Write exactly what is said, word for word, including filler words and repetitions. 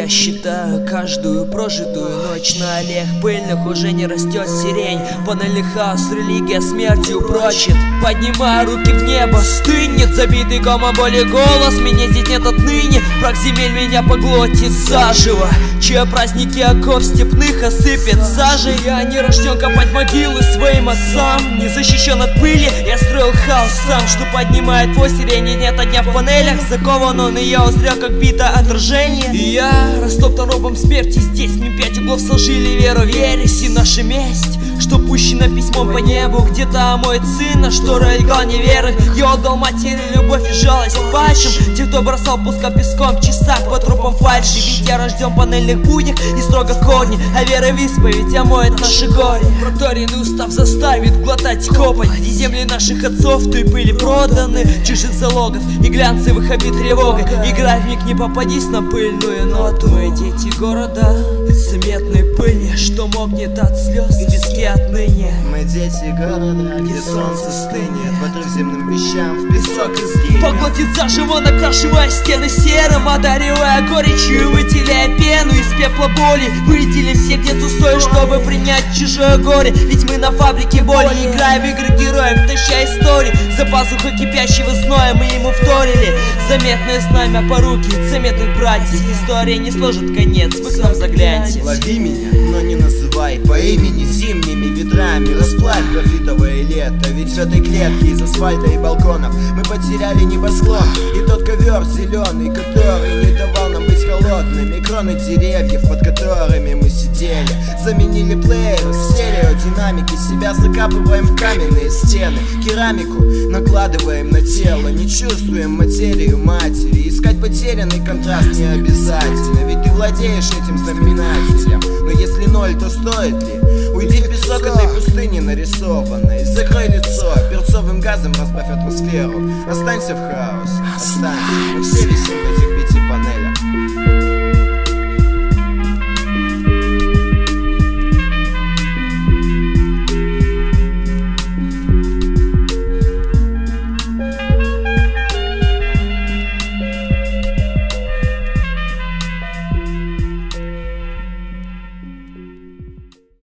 Я считаю каждую прожитую ночь. На аллеях пыльных уже не растет сирень. Панельный хаос, религия смерти упрочит. Поднимаю руки в небо, стынет забитый комом боли голос. Меня здесь нет отныне, прах земель меня поглотит заживо. Чьи праздники оков степных осыпет сажей. Я не рожден копать могилы своим отцам. Не защищен от пыли, я строил хаос сам. Что поднимает твой сирени, нет огня в панелях. Закован он, и я узрел, как бито отражение. И я растоптан робом смерти. Здесь мне пять углов сложили веру в ересь и наша месть, что пущено письмом по небу. Где-то омоет сына, что лгал неверных. Я отдал матери любовь и жалость падшим. Те, кто бросал пускал песком в часах по трупам фальши. Ведь я рожден в панельных буднях и строго корни, а вера в исповедь омоет наши горе. Проторенный устав заставит глотать копоть, и земли наших отцов той пыли проданы. Чужих залогов и глянцевых обид тревогой. Играй в миг, не попадись на пыльную ноту. Мы дети города заметной пыли, что мокнет от слез в песке отныне. Мы дети города, где солнце стынет, в земным вещам в песок и сгинет. Поглотит заживо, накрашивая стены серым, одаривая горечью, выделяя пену из пепла боли. Выделив всех нет устоев, чтобы принять чужое горе. Ведь мы на фабрике боли, играем в игры героев, таща истории. За пазухой кипящего зноя мы ему вторили. Заметное знамя по руке заметных братьев. История не сложит конец, вы к нам загляньте. Лови меня, но не называй по имени. Зимними ветрами расплавь графитовое лето. Ведь в этой клетке из асфальта и балконов мы потеряли небосклон. И тот ковер зеленый, который не давал нам быть холодными. Кроны деревьев, под которыми мы сидели, заменили плееры, стереодинамики. Себя закапываем в каменные стены. Керамику накладываем на тело. Не чувствуем материю матери. Искать потерянный контраст не обязательно, ведь ты владеешь этим знаменателем. Но если ноль, то стоит ли? Уйди в песок этой пустыни нарисованной. Закрой лицо, перцовым газом разбавь атмосферу. Останься в хаосе, останься. Мы все висим в этих пяти панелях.